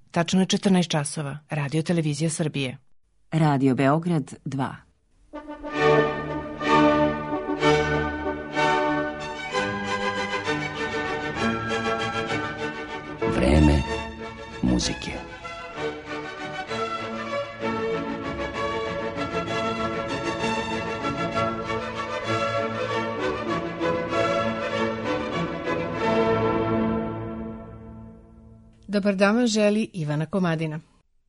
Tačno je 14 časova. Radio Televizija Srbije. Radio Beograd 2. Vreme muzike. Dobar dan vam želi Ivana Komadina.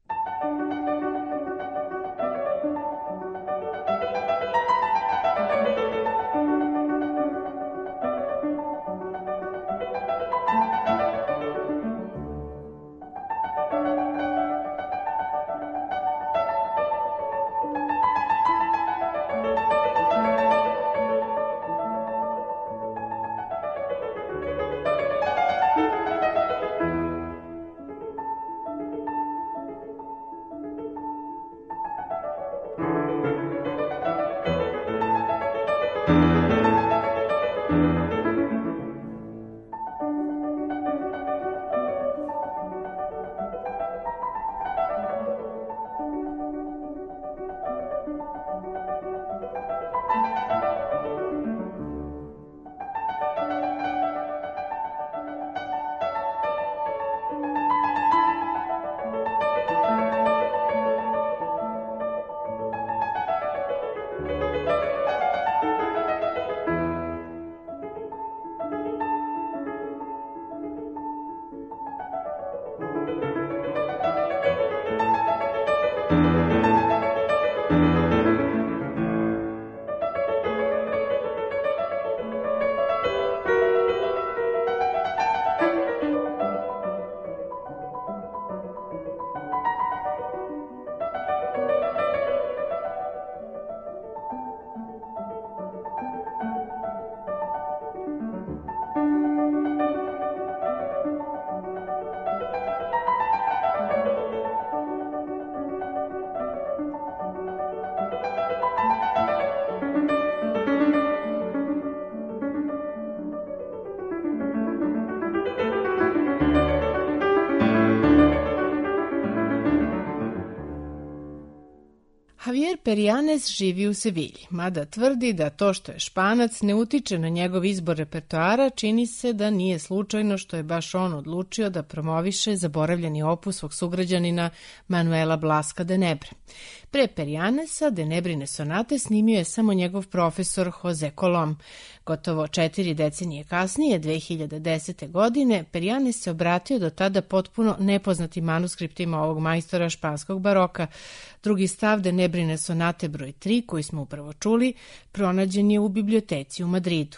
Javier Perianes živi u Sevilji, mada tvrdi da to što je Španac ne utiče na njegov izbor repertoara, čini se da nije slučajno što je baš on odlučio da promoviše zaboravljeni opus svog sugrađanina Manuela Blasca de Nebre. Pre Perianesa Denebrine sonate snimio je samo njegov profesor Jose Colom. Gotovo 4 decenije kasnije, 2010. godine, Perianes se obratio do tada potpuno nepoznatim manuskriptima ovog majstora španskog baroka. Drugi stav Denebrine sonate broj 3, koji smo upravo čuli, pronađen je u biblioteci u Madridu.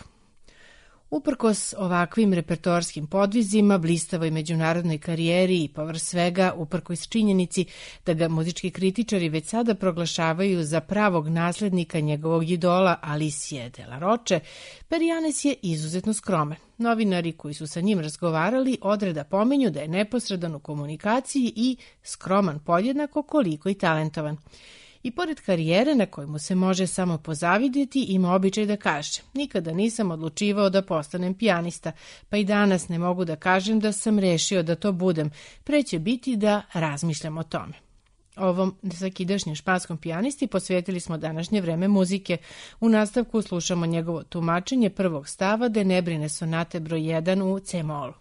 Uprkos ovakvim repertoarskim podvizima, blistavoj međunarodnoj karijeri i povrh svega, uprkos činjenici da ga muzički kritičari već sada proglašavaju za pravog naslednika njegovog idola Alicije de la Roche, Perianes je izuzetno skroman. Novinari koji su sa njim razgovarali odreda pominju da je neposredan u komunikaciji i skroman podjednako koliko i talentovan. I pored karijere na kojoj mu se može samo pozavidjeti, ima običaj da kaže: nikada nisam odlučivao da postanem pijanista, pa i danas ne mogu da kažem da sam rešio da to budem, pre će biti da razmišljam o tome. Ovom svakidašnjem španskom pijanisti posvetili smo današnje vreme muzike. U nastavku slušamo njegovo tumačenje prvog stava Denebrine sonate broj 1 u C-molu.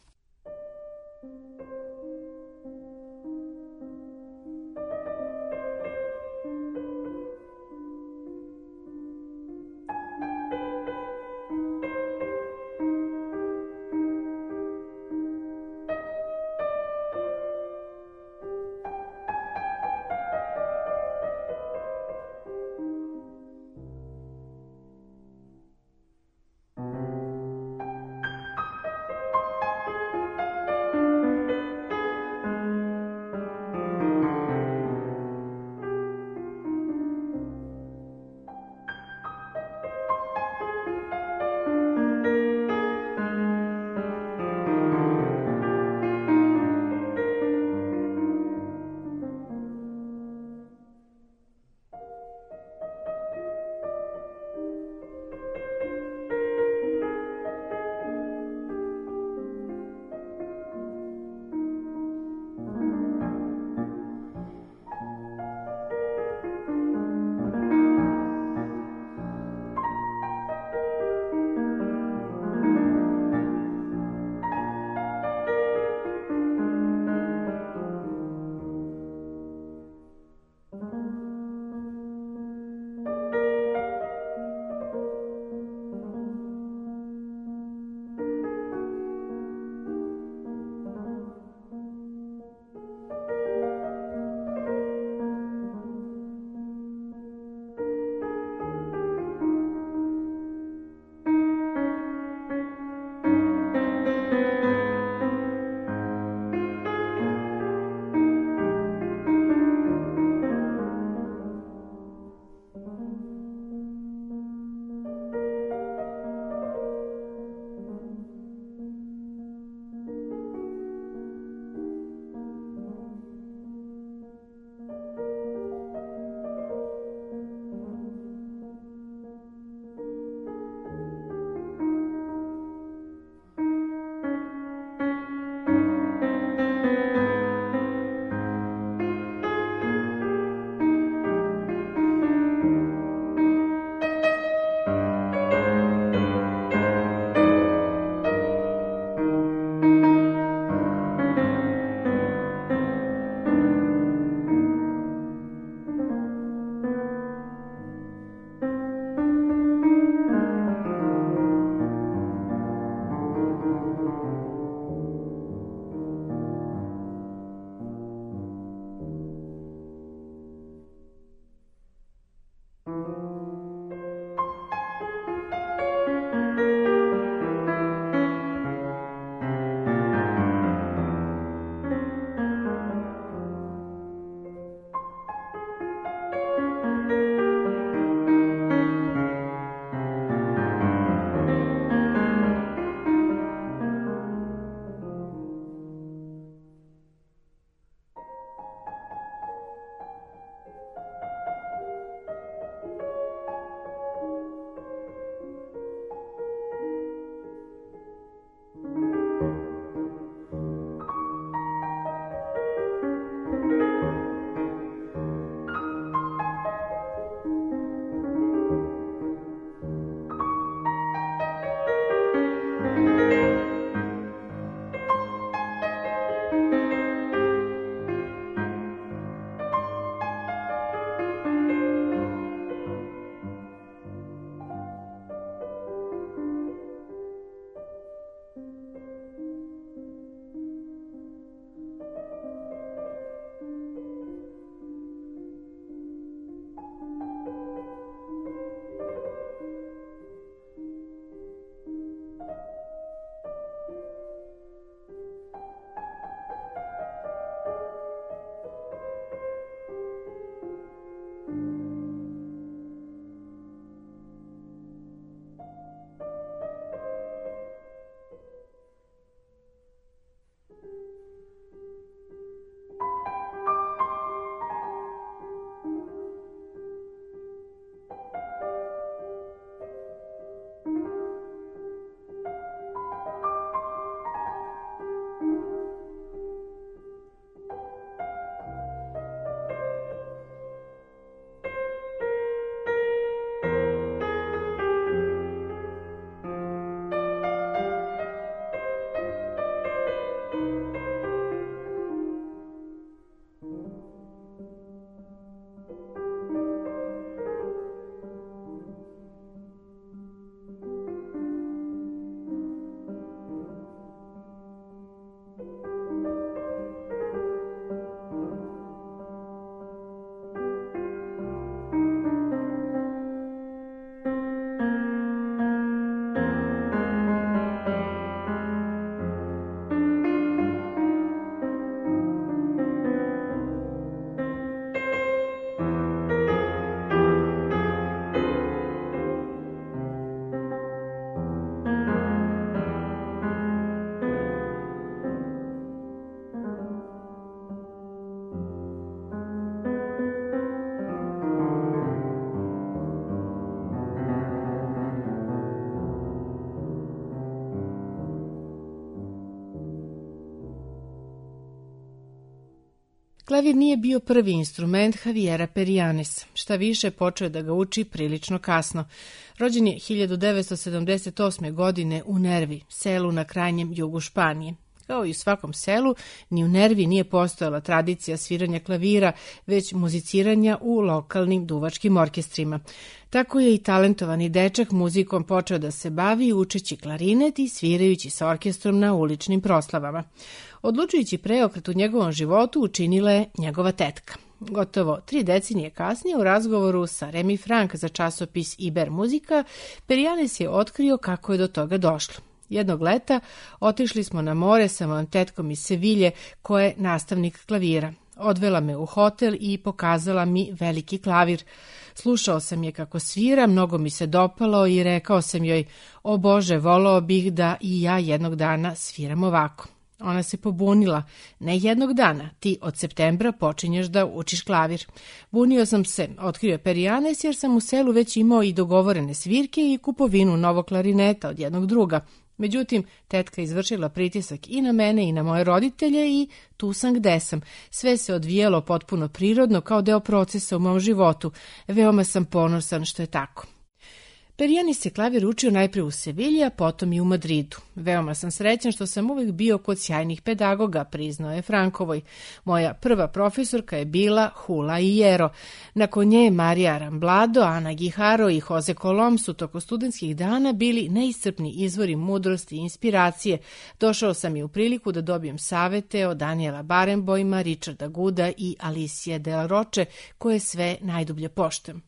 Klavir nije bio prvi instrument Javiera Perianesa. Šta više, počeo je da ga uči prilično kasno. Rođen je 1978. godine u Nervi, selu na krajnjem jugu Španije. Kao i u svakom selu, ni u Nervi nije postojala tradicija sviranja klavira, već muziciranja u lokalnim duvačkim orkestrima. Tako je i talentovani dečak muzikom počeo da se bavi učeći klarinet i svirajući sa orkestrom na uličnim proslavama. Odlučujući preokret u njegovom životu učinila je njegova tetka. Gotovo 3 decenije kasnije, u razgovoru sa Remy Frank za časopis Iber Muzika, Perianes je otkrio kako je do toga došlo. Jednog leta otišli smo na more sa mojom tetkom iz Sevilje, koja je nastavnik klavira. Odvela me u hotel i pokazala mi veliki klavir. Slušao sam je kako svira, mnogo mi se dopalo i rekao sam joj: "O Bože, voleo bih da i ja jednog dana sviram ovako." Ona se pobunila: "Ne jednog dana, ti od septembra počinješ da učiš klavir." Bunio sam se, otkrio je Perianes, jer sam u selu već imao i dogovorene svirke i kupovinu novog klarineta od jednog druga. Međutim, tetka izvršila pritisak i na mene i na moje roditelje i tu sam gde sam. Sve se odvijelo potpuno prirodno, kao deo procesa u mom životu. Veoma sam ponosan što je tako. Perianes se klavir učio najpre u Sevilji, a potom i u Madridu. Veoma sam srećan što sam uvijek bio kod sjajnih pedagoga, priznao je Frankovoj. Moja prva profesorka je bila Hula Iero. Nakon nje Marija Ramblado, Ana Giharo i Jose Colom su toko studentskih dana bili neiscrpni izvori mudrosti i inspiracije. Došao sam i u priliku da dobijem savete od Daniela Barenboima, Richarda Gooda i Alicia de la Roche, koje sve najdublje poštujem.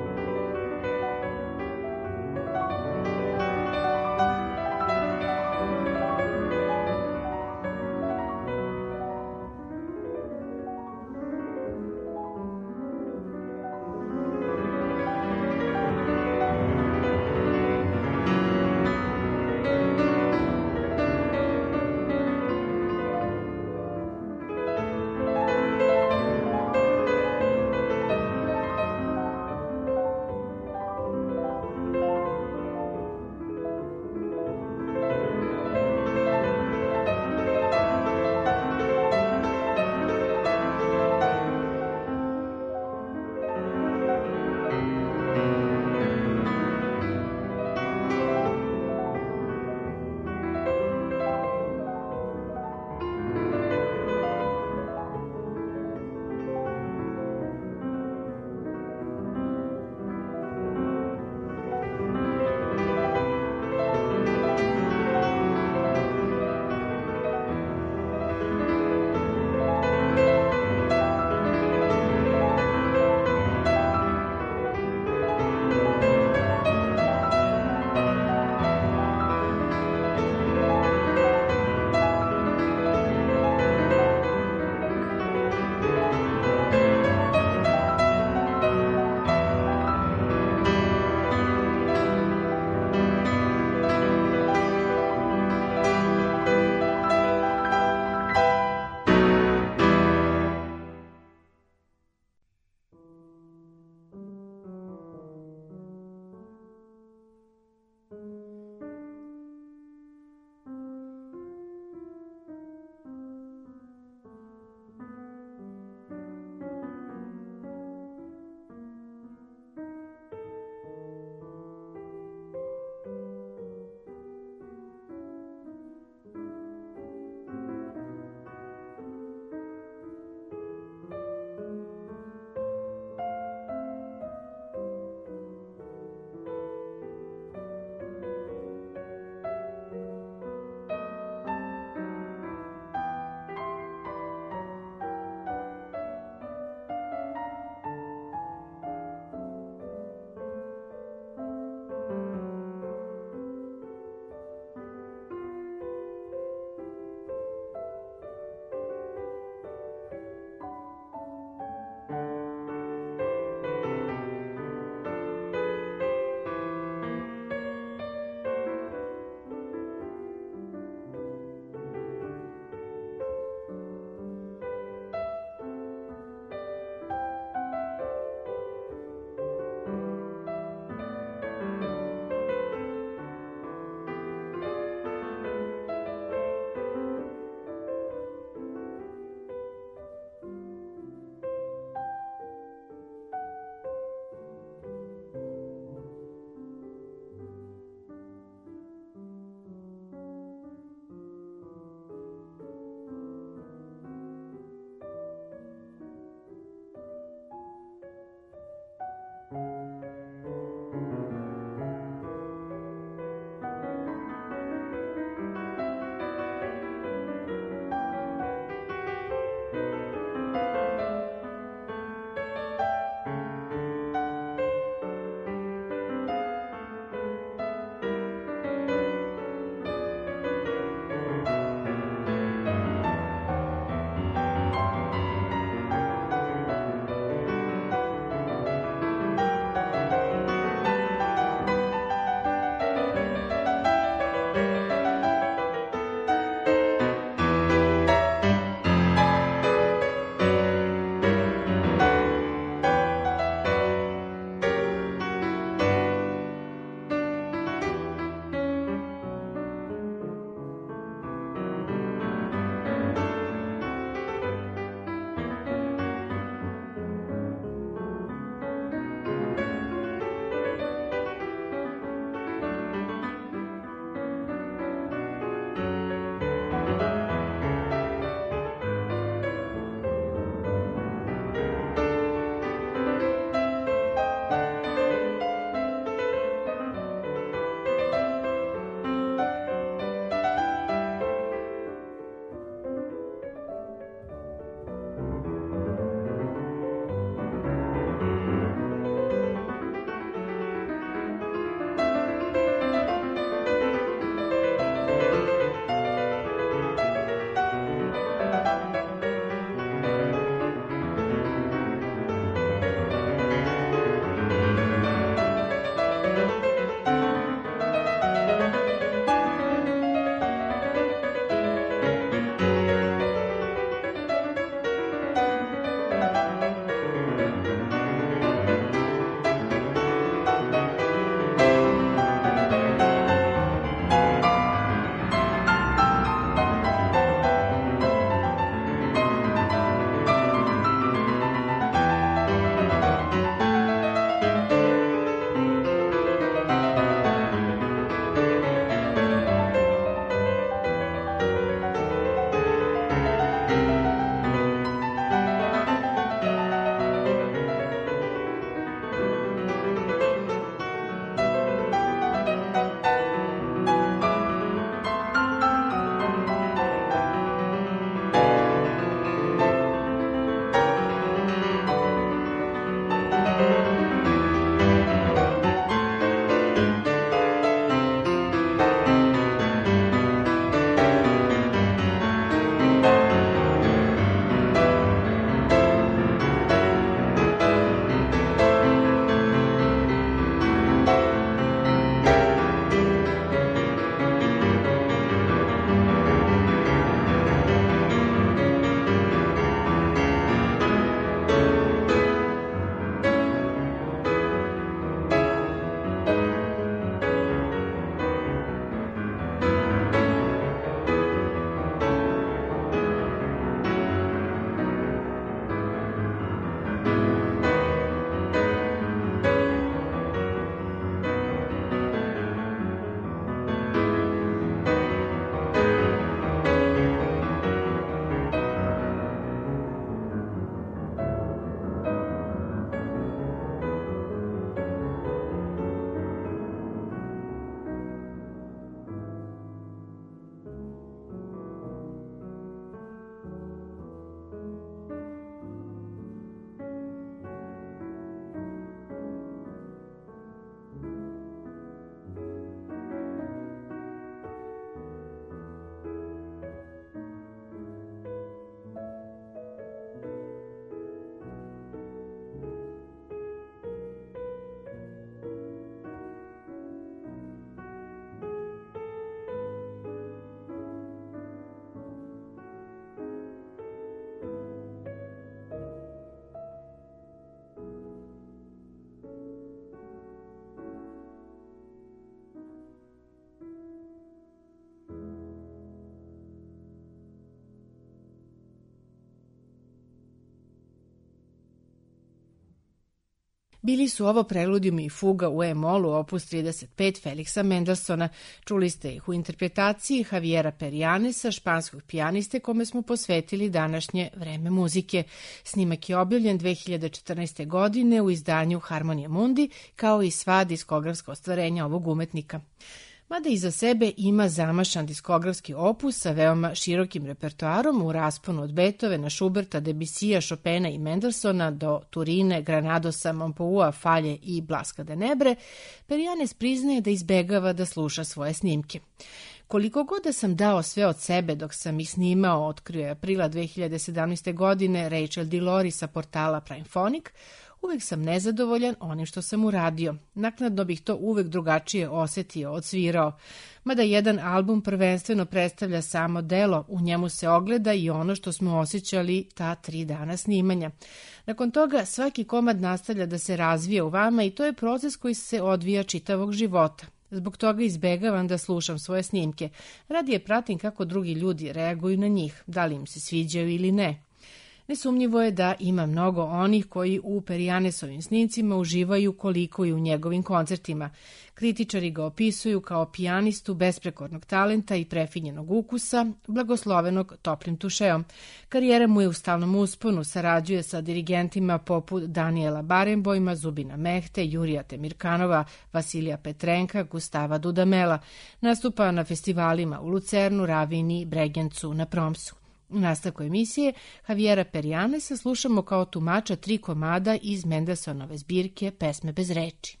Bili su ovo Preludium i fuga u E-molu opus 35 Felixa Mendelssohna. Čuli ste ih u interpretaciji Javiera Perianesa, španskog pijaniste kome smo posvetili današnje vreme muzike. Snimak je objavljen 2014. godine u izdanju Harmonija Mundi, kao i sva diskografska ostvarenja ovog umetnika. Mada iza sebe ima zamašan diskografski opus sa veoma širokim repertoarom u rasponu od Beethovena, Schuberta, Debussija, Chopina i Mendelssohna do Turine, Granadosa, Mompoua, Falje i Blaska de Nebre, Perianes priznaje da izbegava da sluša svoje snimke. Koliko god da sam dao sve od sebe dok sam ih snimao, otkrio je aprila 2017. godine Rachel Dilori sa portala Primephonic, uvek sam nezadovoljan onim što sam uradio. Naknadno bih to uvek drugačije osetio, odsvirao. Mada jedan album prvenstveno predstavlja samo delo, u njemu se ogleda i ono što smo osjećali ta 3 dana snimanja. Nakon toga svaki komad nastavlja da se razvija u vama i to je proces koji se odvija čitavog života. Zbog toga izbegavam da slušam svoje snimke. Radije pratim kako drugi ljudi reaguju na njih, da li im se sviđaju ili ne. Nesumnjivo je da ima mnogo onih koji u Perianesovim snimcima uživaju koliko i u njegovim koncertima. Kritičari ga opisuju kao pijanistu besprekornog talenta i prefinjenog ukusa, blagoslovenog toplim tušeom. Karijera mu je u stalnom usponu, sarađuje sa dirigentima poput Daniela Barenboima, Zubina Mehte, Jurija Temirkanova, Vasilija Petrenka, Gustava Dudamela. Nastupa na festivalima u Lucernu, Ravini, Bregencu, na Promsu. U nastavku emisije Javiera Perianesa slušamo kao tumača 3 komada iz Mendelssohnove zbirke Pesme bez reči.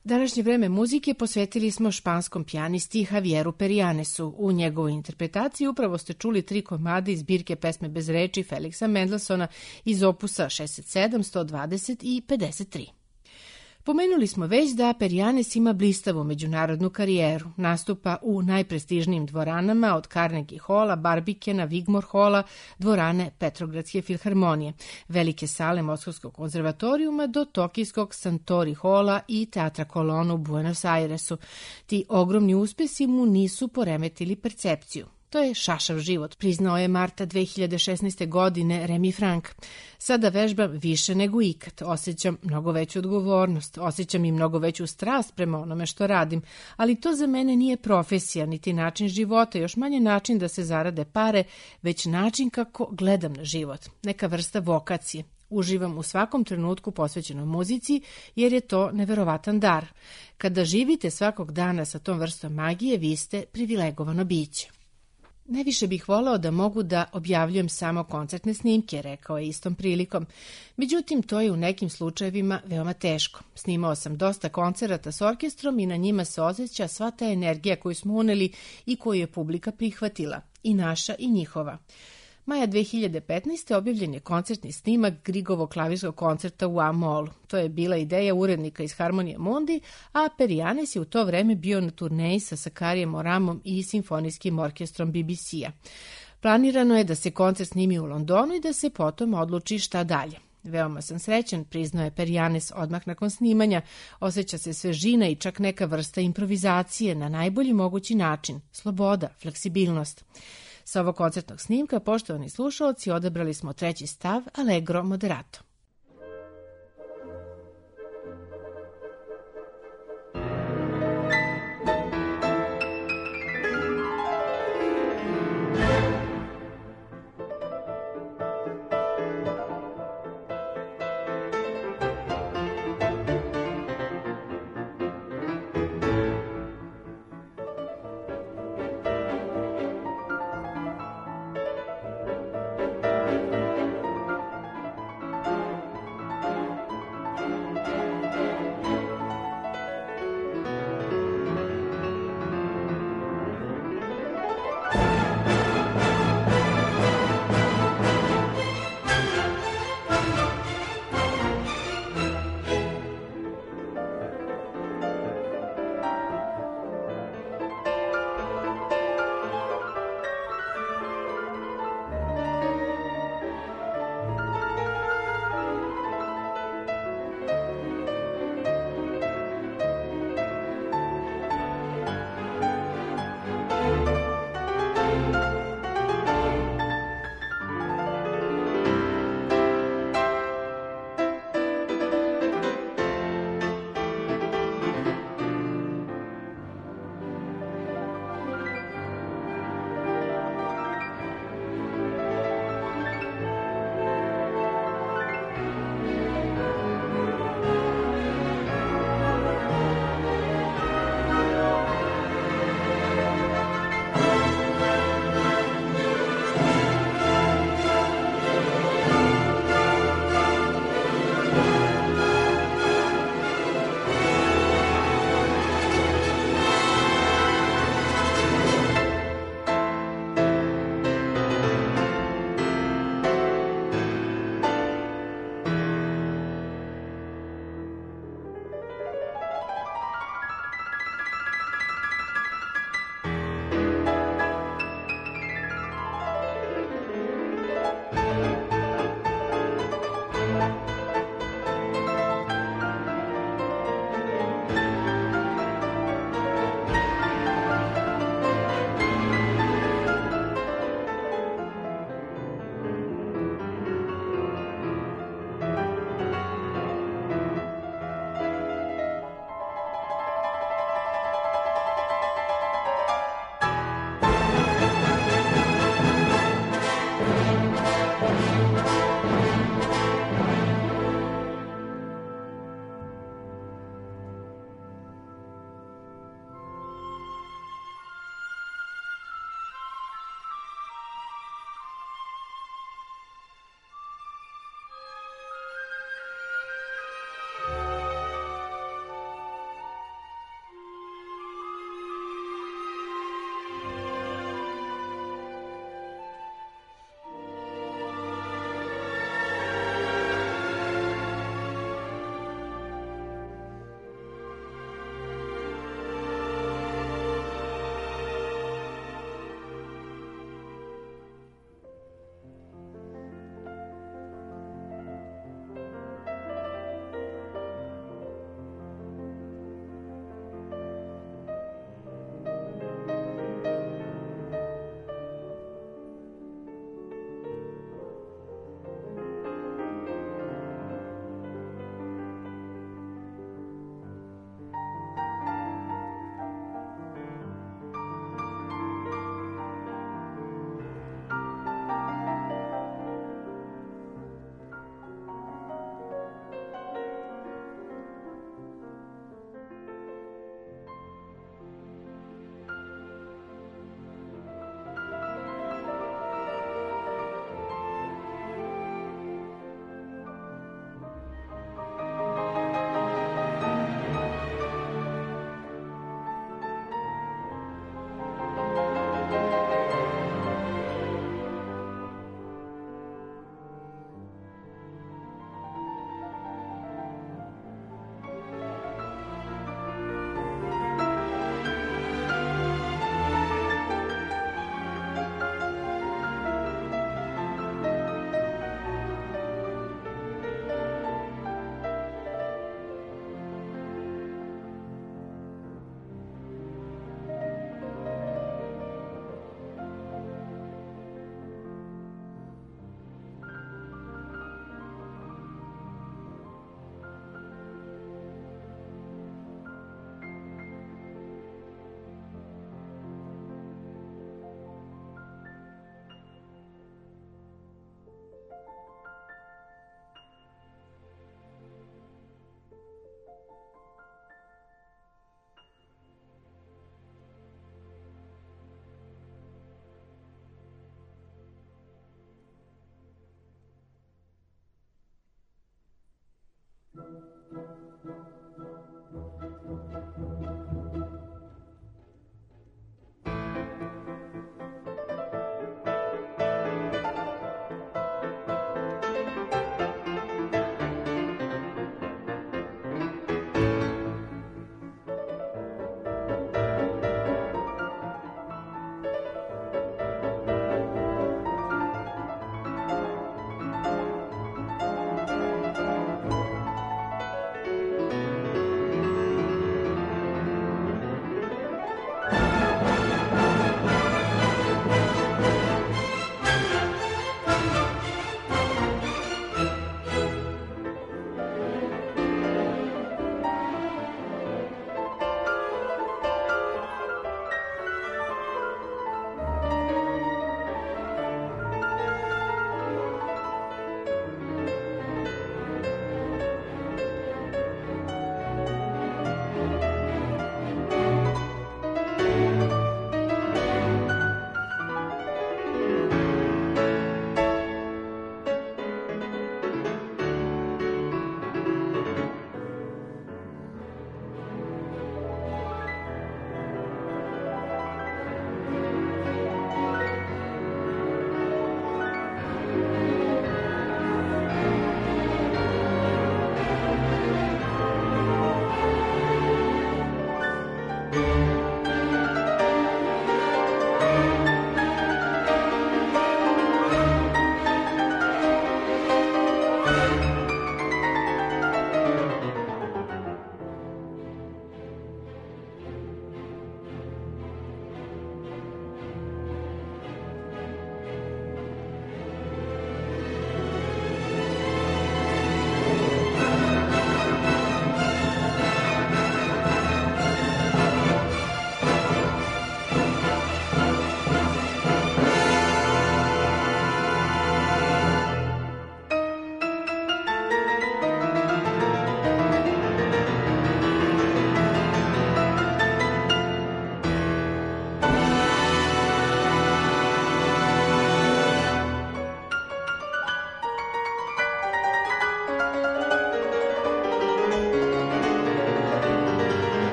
Današnje vreme muzike posvetili smo španskom pijanisti Javieru Perianesu. U njegovoj interpretaciji upravo ste čuli 3 komada iz zbirke Pesme bez reči Felixa Mendelssohna iz opusa 67, 120 i 53. Pomenuli smo već da Perianes ima blistavu međunarodnu karijeru. Nastupa u najprestižnijim dvoranama od Carnegie Halla, Barbikena, Wigmore Halla, dvorane Petrogradske filharmonije, velike sale Moskovskog konzervatorijuma do tokijskog Santori Halla i Teatra Colón u Buenos Airesu. Ti ogromni uspjesi mu nisu poremetili percepciju. To je šašav život, priznao je marta 2016. godine Remi Frank. Sada vežbam više nego ikad, osjećam mnogo veću odgovornost, osjećam i mnogo veću strast prema onome što radim, ali to za mene nije profesija, niti način života, još manje način da se zarade pare, već način kako gledam na život, neka vrsta vokacije. Uživam u svakom trenutku posvećenom muzici, jer je to neverovatan dar. Kada živite svakog dana sa tom vrstom magije, vi ste privilegovano biće. Najviše bih voleo da mogu da objavljujem samo koncertne snimke, rekao je istom prilikom. Međutim, to je u nekim slučajevima veoma teško. Snimao sam dosta koncerata s orkestrom i na njima se osjeća sva ta energija koju smo uneli i koju je publika prihvatila, i naša i njihova. Maja 2015. objavljen je koncertni snimak Griegovog klavirskog koncerta u A-molu. To je bila ideja urednika iz Harmonije Mundi, a Perianes je u to vreme bio na turneji sa Sakarijem Oramom i simfonijskim orkestrom BBC-a. Planirano je da se koncert snimi u Londonu i da se potom odluči šta dalje. Veoma sam srećan, priznao je Perianes odmah nakon snimanja. Osjeća se svežina i čak neka vrsta improvizacije na najbolji mogući način. Sloboda, fleksibilnost. Sa ovog koncertnog snimka, poštovani slušaoci, odabrali smo 3. stav Allegro moderato.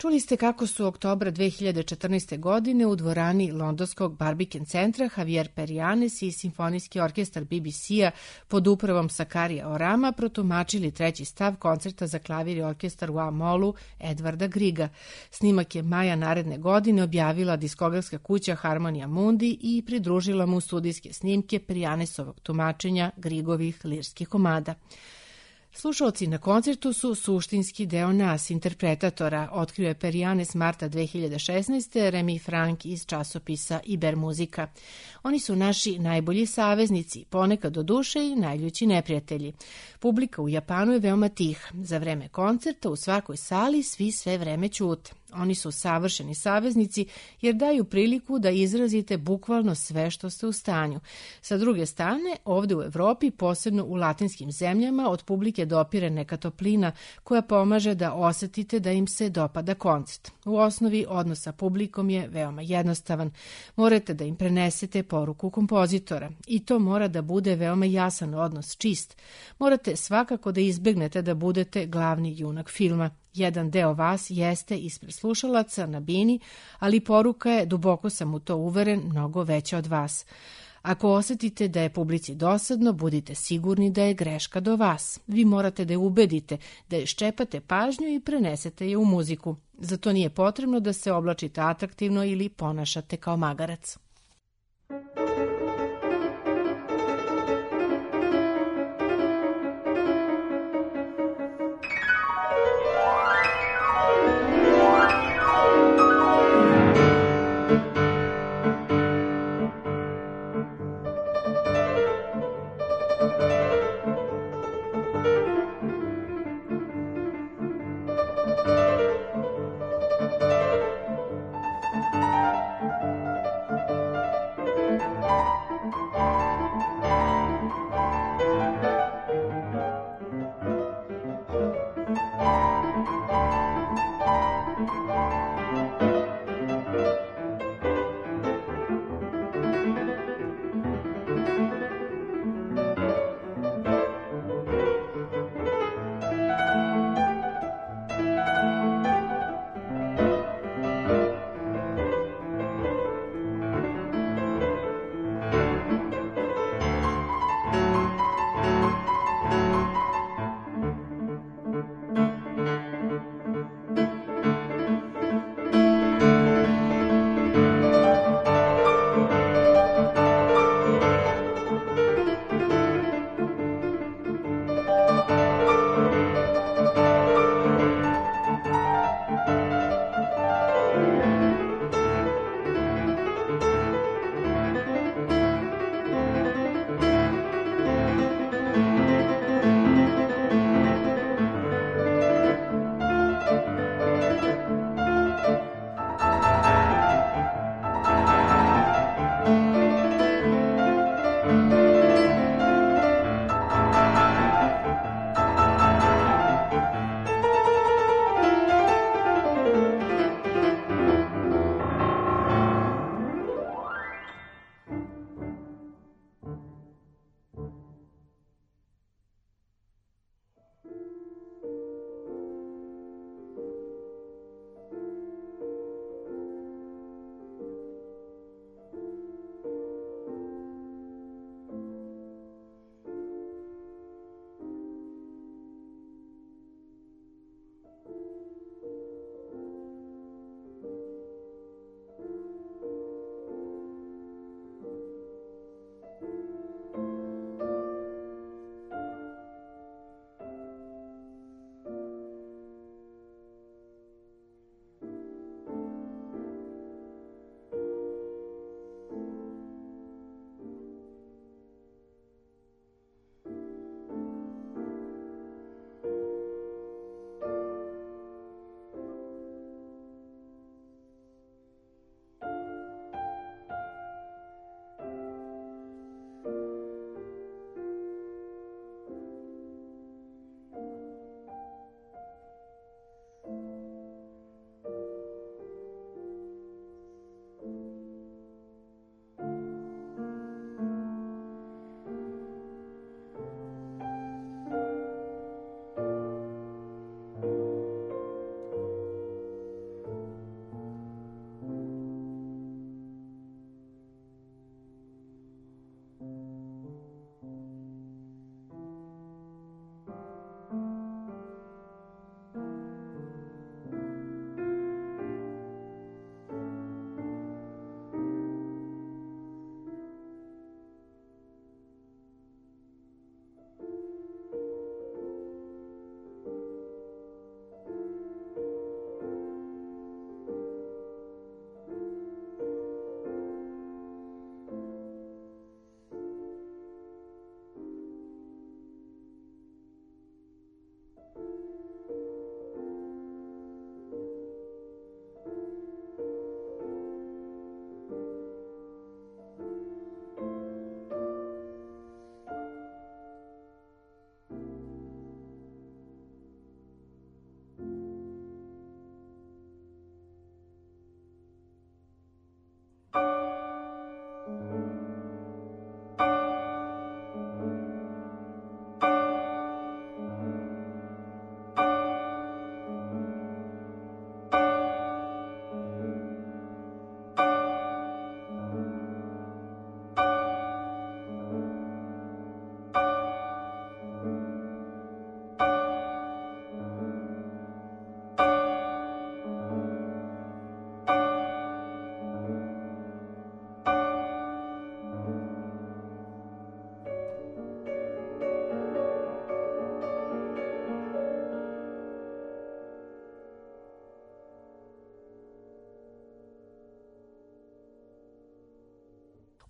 Čuli ste kako su oktobra 2014. godine u dvorani londonskog Barbican centra Javier Perianes i Simfonijski orkestar BBC-a pod upravom Sakarija Orama protumačili treći stav koncerta za klavir i orkestar u A-molu Edvarda Griga. Snimak je maja naredne godine objavila diskografska kuća Harmonia Mundi i pridružila mu studijske snimke Perianesovog tumačenja Grigovih lirskih komada. Slušalci na koncertu su suštinski deo nas, interpretatora, otkrio je Perianes marta 2016. Remi Frank iz časopisa Ibermuzika. Oni su naši najbolji saveznici, ponekad do duše i najljući neprijatelji. Publika u Japanu je veoma tih. Za vreme koncerta u svakoj sali svi sve vreme ćute. Oni su savršeni saveznici jer daju priliku da izrazite bukvalno sve što ste u stanju. Sa druge strane, ovde u Evropi, posebno u latinskim zemljama, od publike dopire neka toplina koja pomaže da osetite da im se dopada koncert. U osnovi, odnos sa publikom je veoma jednostavan. Morate da im prenesete poruku kompozitora i to mora da bude veoma jasan odnos, čist. Morate svakako da izbegnete da budete glavni junak filma. Jedan deo vas jeste ispred slušalaca na bini, ali poruka je, duboko sam u to uveren, mnogo veća od vas. Ako osetite da je publici dosadno, budite sigurni da je greška do vas. Vi morate da je ubedite, da je ščepate pažnju i prenesete je u muziku. Zato nije potrebno da se oblačite atraktivno ili ponašate kao magarac.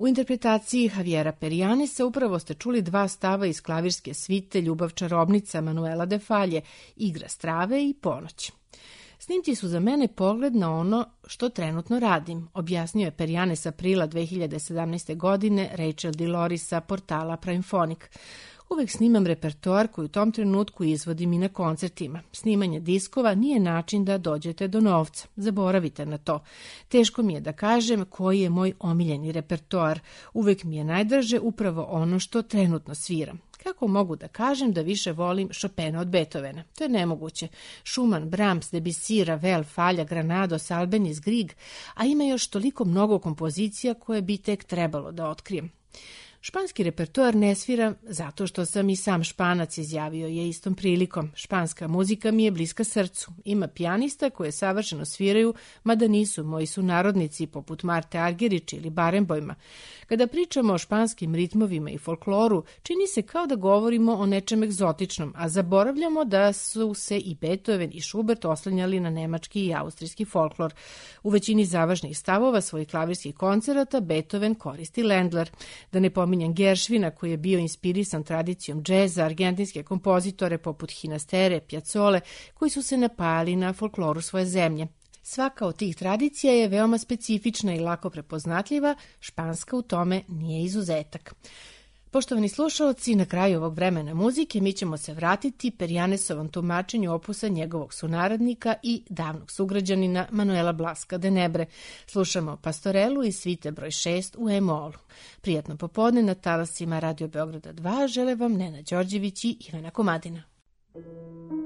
U interpretaciji Javiera Perianesa upravo ste čuli dva stava iz klavirske svite Ljubav čarobnica Manuela de Falje, Igra strave i Ponoć. Snimci su za mene pogled na ono što trenutno radim, objasnio je Perianes aprila 2017. godine Rachel DeLori sa portala Primephonic. Uvek snimam repertoar koji u tom trenutku izvodim i na koncertima. Snimanje diskova nije način da dođete do novca. Zaboravite na to. Teško mi je da kažem koji je moj omiljeni repertoar. Uvek mi je najdraže upravo ono što trenutno sviram. Kako mogu da kažem da više volim Chopina od Beethovena? To je nemoguće. Schumann, Brahms, Debussy, Ravel, Falja, Granados, Albeniz, Grieg, a ima još toliko mnogo kompozicija koje bi tek trebalo da otkrijem. Španski repertoar ne sviram zato što sam i sam Španac, izjavio je istom prilikom. Španska muzika mi je bliska srcu. Ima pijanista koje savršeno sviraju, mada nisu moji sunarodnici poput Marte Argerich ili Barenboima. Kada pričamo o španskim ritmovima i folkloru, čini se kao da govorimo o nečem egzotičnom, a zaboravljamo da su se i Beethoven i Schubert oslanjali na nemački i austrijski folklor. U većini završnih stavova svojih klavirskih koncerata Beethoven koristi Ländler. Da ne pominjem Gershwina koji je bio inspirisan tradicijom džeza, argentinske kompozitore poput Hinastere, Piazzole, koji su se napajali na folkloru svoje zemlje. Svaka od tih tradicija je veoma specifična i lako prepoznatljiva, španska u tome nije izuzetak. Poštovani slušalci, na kraju ovog vremena muzike mi ćemo se vratiti Perianesovom tumačenju opusa njegovog sunarodnika i davnog sugrađanina Manuela Blasca de Nebre. Slušamo Pastorelu iz svite broj 6 u E-molu. Prijatno popodne na talasima Radio Beograda 2 žele vam Nena Đorđević i Ivana Komadina.